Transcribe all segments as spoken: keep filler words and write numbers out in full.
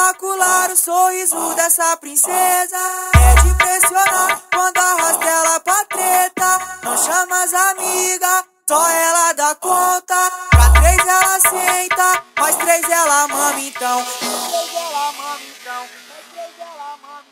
espetacular o sorriso dessa princesa. É de impressionar quando arrasta ela pra treta. Não chama as amigas, só ela dá conta. Pra três ela senta, mais três ela mama então. Mais três ela mama então. Mais três ela mama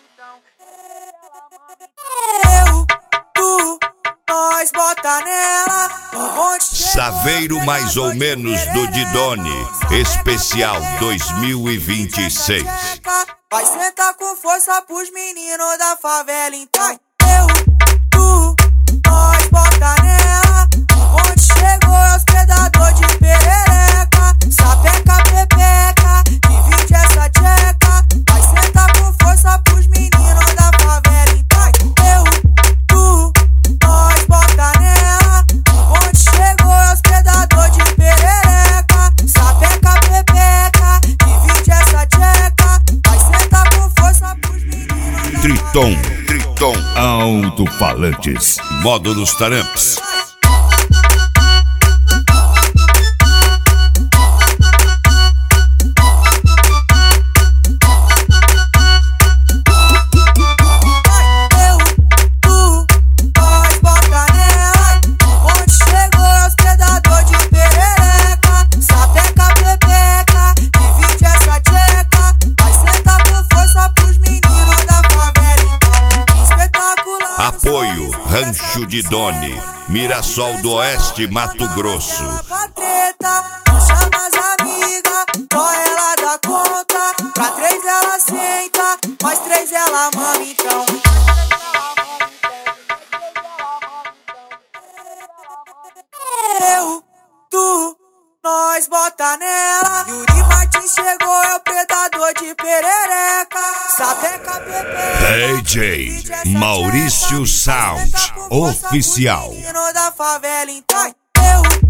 então. Eu, tu, nós bota nela. Um monte de Saveiro mais ou menos do Didone, especial dois mil e vinte e seis. Vai sentar com força pros meninos da favela então. Eu, tu, nós bota nela. Onde chegou é os predador de perereca. Sapeca, pepeca, divide essa tcheca. Vai sentar com força pros meninos da favela então. Eu, tu, nós bota nela. Onde chegou é os predador de perereca. Sapeca, pepeca, divide essa tcheca. Vai sentar com força pros meninos da Triton, Triton, Alto-falantes. modo nos taramps. Apoio Rancho Didone, Mirassol do Oeste, Mato Grosso. Não chama as amigas, só ela dá conta. Pra três ela senta, mais três ela mama então. Eu, tu, nós bota nela. Yuri Martins chegou, é o predador de perereca. Sapeca, pepeca, D J Maurício Sound Oficial. menino da favela então. Eu,